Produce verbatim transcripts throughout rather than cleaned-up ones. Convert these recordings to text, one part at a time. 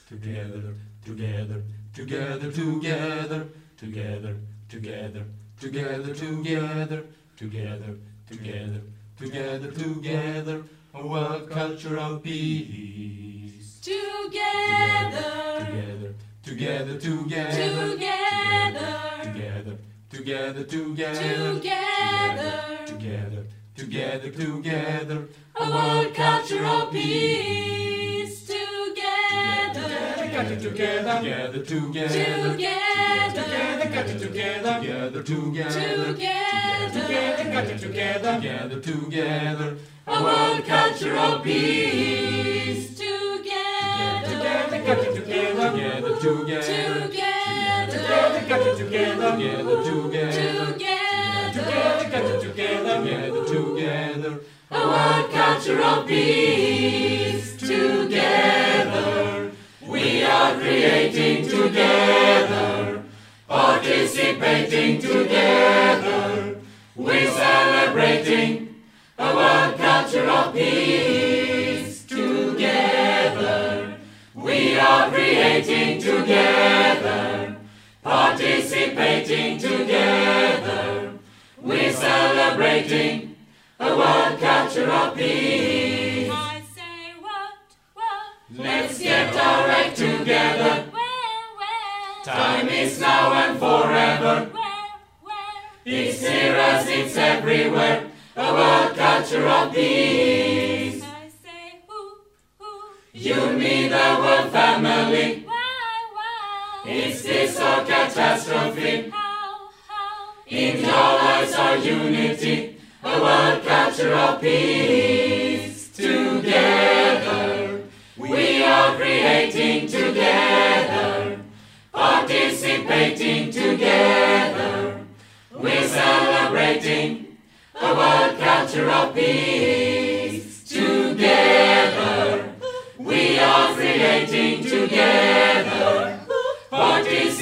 together, together, together, together, together, together, together, together, together, together, together, together, a world culture of peace. Together, Together, together, together, together, together, together, together, together, together, together, together, a world culture of peace. Together, together, together, together, together, together, together, together, together, together, together, a world culture of peace. Together, together, together, together, together, together, together, together, together, together, a world culture of peace. Together, we are creating together, participating together, we're celebrating a world culture of peace. Together, we are creating together, participating together, we're celebrating a world culture of peace. I say what, what? Let's get our act together. Where, where? Time is now and forever. Where, where? It's near us, it's everywhere. A world culture of peace. I say who, who? You and me, the world family. Why, why? Is this a catastrophe? How, how? In your eyes our unity. A world culture of peace. Together, we are creating together, participating together, we're celebrating a world culture of peace. Together, we are creating together,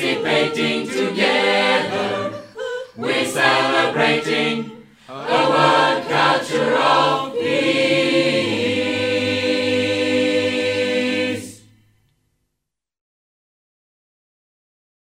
participating together, we're celebrating a world